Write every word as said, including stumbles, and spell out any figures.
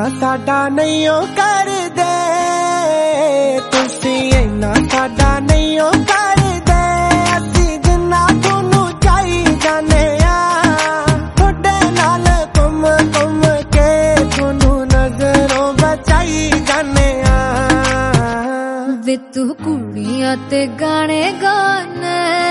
साडा नहीं ओ कर दे, तुसी इन्ना साडा नहीं ओ कर दे। असी जिन्ना थोनू चाही जाने आ, थोड़े नाल घुम घुम के थोनू नजरों बचाई जाने आ। वे तू कुड़ियां ते गाने गाने